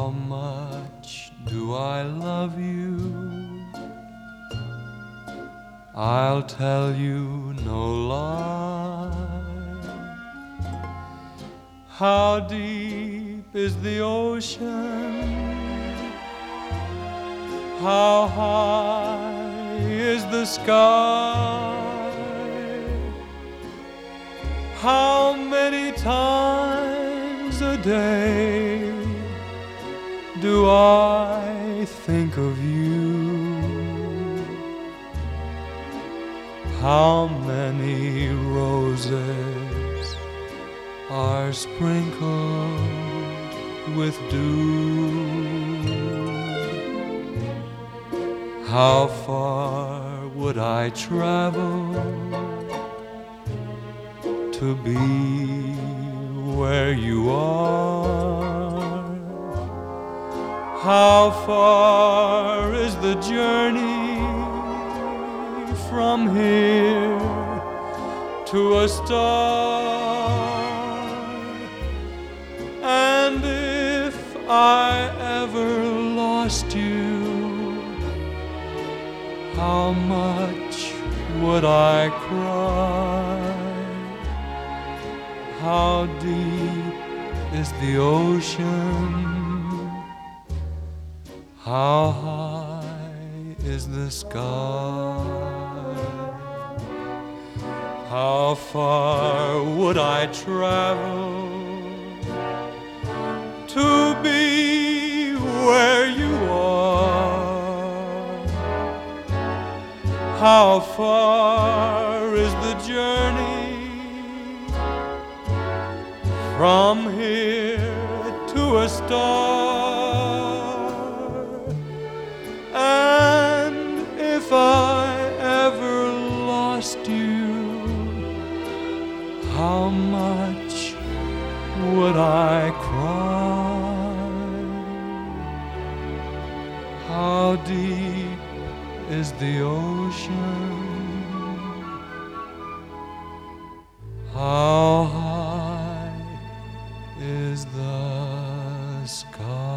How much do I love you? I'll tell you no lie. How deep is the ocean? How high is the sky? How many times a day do I think of you? How many roses are sprinkled with dew? How far would I travel to be where you are? How far is the journey from here to a star? And if I ever lost you, how much would I cry? How deep is the ocean? How high is the sky? How far would I travel to be where you are? How far is the journey from here to a star? And if I ever lost you, how much would I cry? How deep is the ocean? How high is the sky?